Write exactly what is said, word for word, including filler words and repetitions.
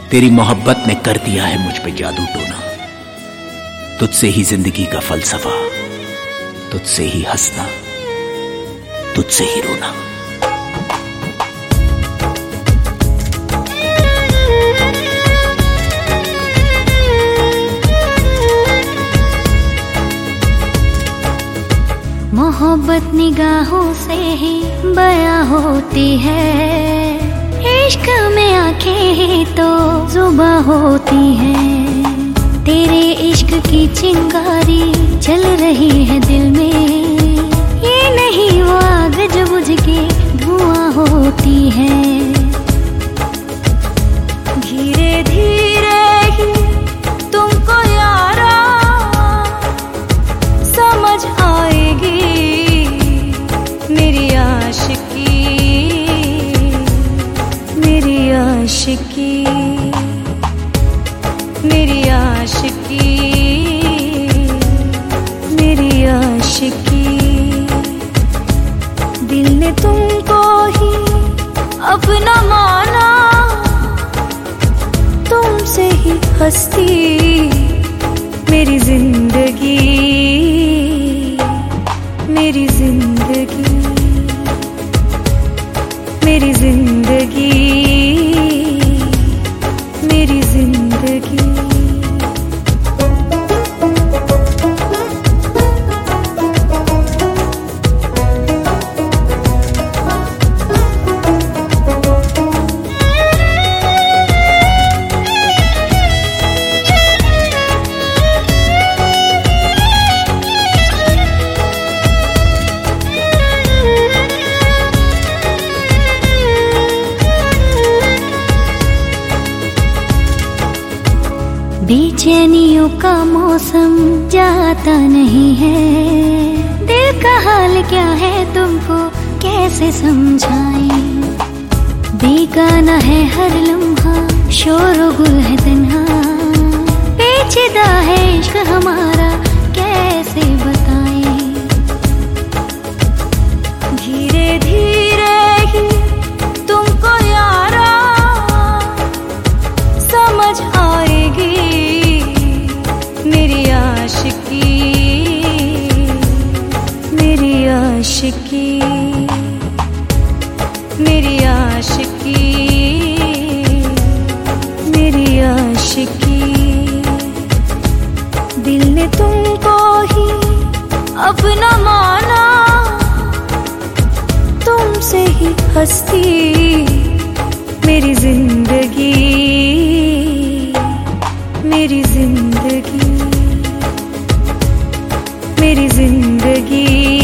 तेरी मोहब्बत ने कर दिया है मुझ पे जादू टोना। तुझसे ही जिंदगी का फलसफा, तुझसे ही हंसना, तुझसे ही रोना। मोहब्बत निगाहों से ही बयां होती है, इश्क में आंखें ही तो जुबां होती है। तेरे इश्क की चिंगारी चल रही है दिल में, ये नहीं वो आग जो बुझ के धुआं होती है। धीरे धीरे ही तुमको यारा समझ आएगी मेरी आशिकी, मेरी आशिकी, मेरी आशिकी, मेरी आशिकी। दिल ने तुमको ही अपना माना, तुमसे ही हंसती मेरी जिंदगी, मेरी जिंदगी, मेरी जिंदगी, मेरी जिंदगी। बेचैनियों का मौसम जाता नहीं है, दिल का हाल क्या है तुमको कैसे समझाएं। बेगाना है हर लम्हा, शोर गुल है तन्हा, पेचीदा है इश्क हमारा कैसे बताएं। धीरे धीरे ही तुमको यारा समझ आएगी मेरी आशिकी, मेरी आशिकी, मेरी आशिकी, मेरी आशिकी। दिल ने तुमको ही अपना माना, तुमसे ही हंसती मेरी जिंदगी, मेरी जिंदगी, मेरी जिंदगी।